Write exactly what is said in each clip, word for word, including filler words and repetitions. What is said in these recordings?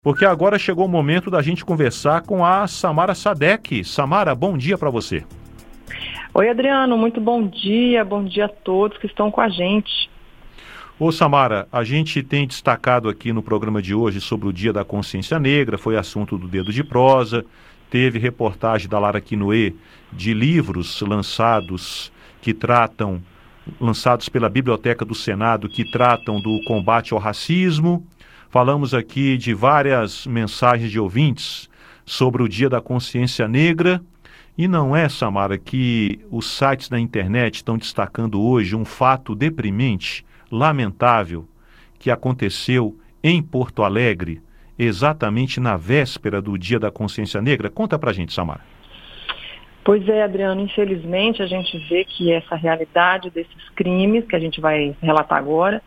Porque agora chegou o momento da gente conversar com a Samara Sadek. Samara, bom dia para você. Oi, Adriano, muito bom dia, bom dia a todos que estão com a gente. Ô Samara, a gente tem destacado aqui no programa de hoje sobre o Dia da Consciência Negra, foi assunto do Dedo de Prosa, teve reportagem da Lara Quinoé de livros lançados que tratam, lançados pela Biblioteca do Senado, que tratam do combate ao racismo. Falamos aqui de várias mensagens de ouvintes sobre o Dia da Consciência Negra. E não é, Samara, que os sites da internet estão destacando hoje um fato deprimente, lamentável, que aconteceu em Porto Alegre, exatamente na véspera do Dia da Consciência Negra? Conta pra gente, Samara. Pois é, Adriano, infelizmente a gente vê que essa realidade desses crimes que a gente vai relatar agora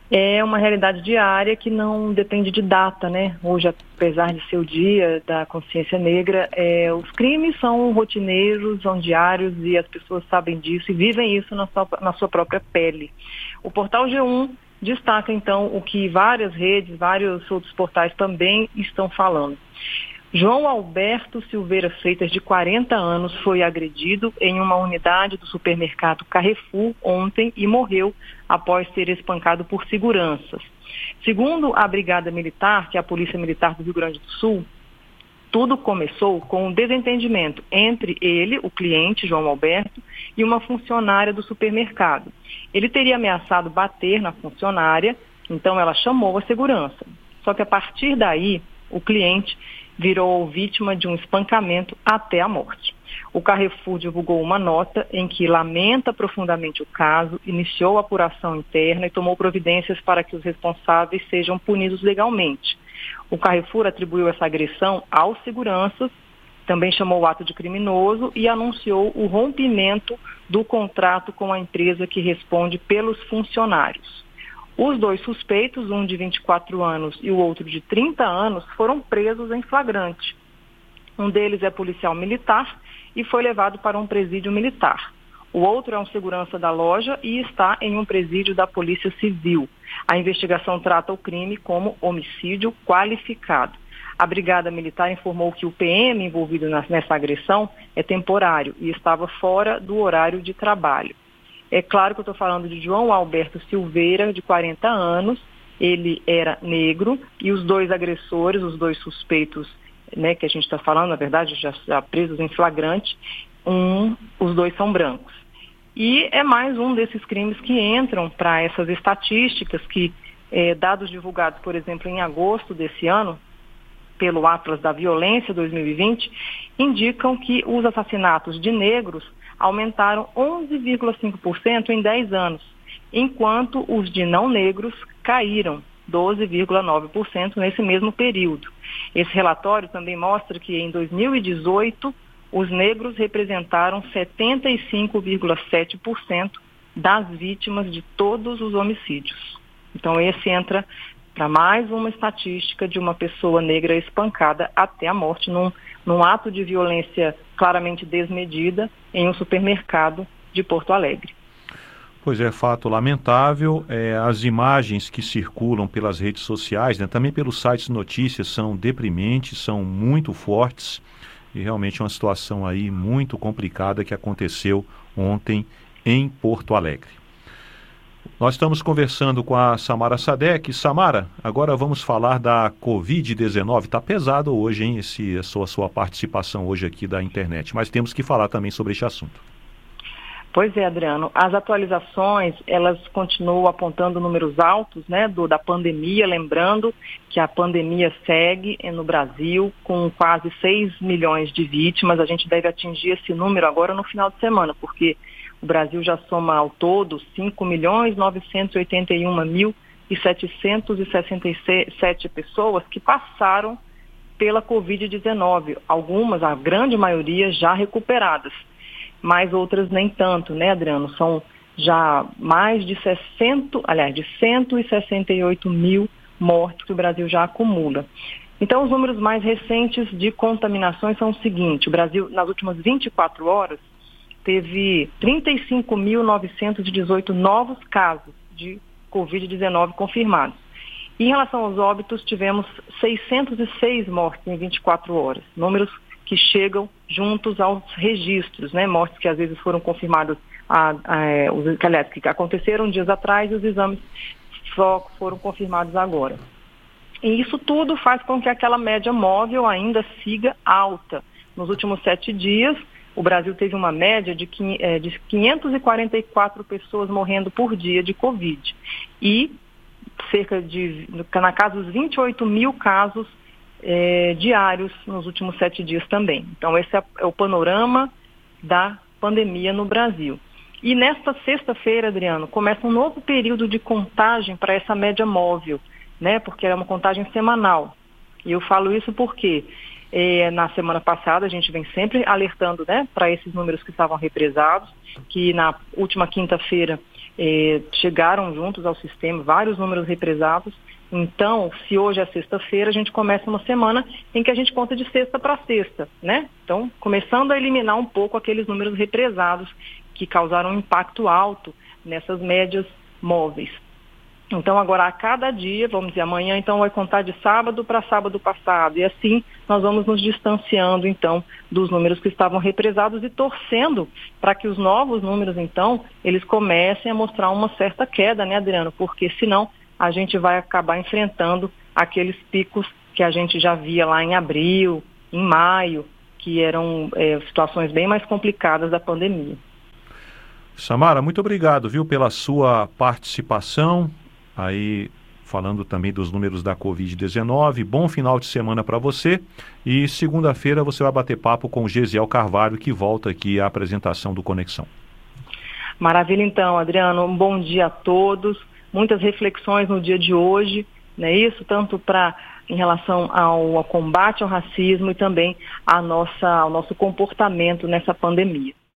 é uma realidade diária que não depende de data, né? Hoje, apesar de ser o Dia da Consciência Negra, é, os crimes são rotineiros, são diários e as pessoas sabem disso e vivem isso na sua, na sua própria pele. O Portal G um destaca, então, o que várias redes, vários outros portais também estão falando. João Alberto Silveira Freitas, de quarenta anos, foi agredido em uma unidade do supermercado Carrefour ontem e morreu após ser espancado por seguranças. Segundo a Brigada Militar, que é a Polícia Militar do Rio Grande do Sul, tudo começou com um desentendimento entre ele, o cliente, João Alberto, e uma funcionária do supermercado. Ele teria ameaçado bater na funcionária, então ela chamou a segurança. Só que a partir daí, o cliente virou vítima de um espancamento até a morte. O Carrefour divulgou uma nota em que lamenta profundamente o caso, iniciou a apuração interna e tomou providências para que os responsáveis sejam punidos legalmente. O Carrefour atribuiu essa agressão aos seguranças, também chamou o ato de criminoso e anunciou o rompimento do contrato com a empresa que responde pelos funcionários. Os dois suspeitos, um de vinte e quatro anos e o outro de trinta anos, foram presos em flagrante. Um deles é policial militar e foi levado para um presídio militar. O outro é um segurança da loja e está em um presídio da Polícia Civil. A investigação trata o crime como homicídio qualificado. A Brigada Militar informou que o P M envolvido nessa agressão é temporário e estava fora do horário de trabalho. É claro que eu estou falando de João Alberto Silveira, de quarenta anos, ele era negro e os dois agressores, os dois suspeitos, né, que a gente está falando, na verdade, já, já presos em flagrante, um, os dois são brancos. E é mais um desses crimes que entram para essas estatísticas que, é, dados divulgados, por exemplo, em agosto desse ano, pelo Atlas da Violência dois mil e vinte, indicam que os assassinatos de negros aumentaram onze vírgula cinco por cento em dez anos, enquanto os de não negros caíram doze vírgula nove por cento nesse mesmo período. Esse relatório também mostra que em dois mil e dezoito, os negros representaram setenta e cinco vírgula sete por cento das vítimas de todos os homicídios. Então esse entra para mais uma estatística de uma pessoa negra espancada até a morte num, num ato de violência claramente desmedida em um supermercado de Porto Alegre. Pois é, fato lamentável. É, as imagens que circulam pelas redes sociais, né, também pelos sites de notícias, são deprimentes, são muito fortes e realmente é uma situação aí muito complicada que aconteceu ontem em Porto Alegre. Nós estamos conversando com a Samara Sadek. Samara, agora vamos falar da covid dezenove. Está pesado hoje, hein, esse, a sua, a sua participação hoje aqui da internet, mas temos que falar também sobre este assunto. Pois é, Adriano, as atualizações, elas continuam apontando números altos, né, do, da pandemia, lembrando que a pandemia segue no Brasil com quase seis milhões de vítimas. A gente deve atingir esse número agora no final de semana, porque o Brasil já soma ao todo cinco milhões novecentos e oitenta e um mil setecentos e sessenta e sete pessoas que passaram pela covid dezenove. Algumas, a grande maioria, já recuperadas, mas outras nem tanto, né, Adriano? São já mais de sessenta, aliás, de cento e sessenta e oito mil mortes que o Brasil já acumula. Então, os números mais recentes de contaminações são o seguinte: o Brasil, nas últimas vinte e quatro horas, teve trinta e cinco mil novecentos e dezoito novos casos de covid dezenove confirmados. E em relação aos óbitos, tivemos seiscentas e seis mortes em vinte e quatro horas, números que chegam juntos aos registros, né? Mortes que às vezes foram confirmadas, a, a, os, aliás, que aconteceram dias atrás e os exames só foram confirmados agora. E isso tudo faz com que aquela média móvel ainda siga alta. Nos últimos sete dias, o Brasil teve uma média de quinhentas e quarenta e quatro pessoas morrendo por dia de Covid. E cerca de, na casa dos vinte e oito mil casos é, diários nos últimos sete dias também. Então, esse é, é o panorama da pandemia no Brasil. E nesta sexta-feira, Adriano, começa um novo período de contagem para essa média móvel, né? Porque é uma contagem semanal. E eu falo isso porque é, na semana passada a gente vem sempre alertando, né, para esses números que estavam represados, que na última quinta-feira é, chegaram juntos ao sistema vários números represados. Então, se hoje é sexta-feira, a gente começa uma semana em que a gente conta de sexta para sexta, né? Então, começando a eliminar um pouco aqueles números represados que causaram um impacto alto nessas médias móveis. Então, agora, a cada dia, vamos dizer, amanhã, então, vai contar de sábado para sábado passado. E assim, nós vamos nos distanciando, então, dos números que estavam represados e torcendo para que os novos números, então, eles comecem a mostrar uma certa queda, né, Adriano? Porque, senão, a gente vai acabar enfrentando aqueles picos que a gente já via lá em abril, em maio, que eram é, situações bem mais complicadas da pandemia. Samara, muito obrigado, viu, pela sua participação, aí falando também dos números da covid dezenove. Bom final de semana para você e segunda-feira você vai bater papo com o Gesiel Carvalho, que volta aqui à apresentação do Conexão. Maravilha então, Adriano, um bom dia a todos, muitas reflexões no dia de hoje, né, isso tanto para em relação ao, ao combate ao racismo e também a nossa, ao nosso comportamento nessa pandemia.